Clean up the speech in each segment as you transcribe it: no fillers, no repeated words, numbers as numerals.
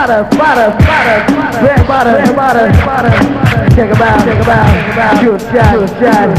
Check 'em out, shoot shot.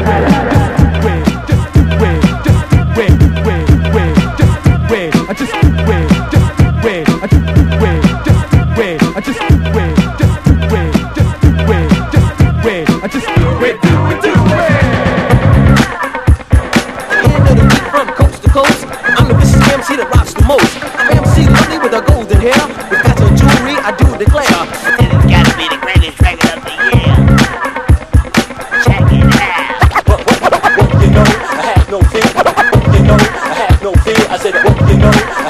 MC that rocks the most. I'm MC Lovely with a golden hair. With that's her jewelry, I do declare. Then it's gotta be the greatest record of the year. Check it out. What, you know, I have no fear. What, you know, I have no fear. I said, what, you know,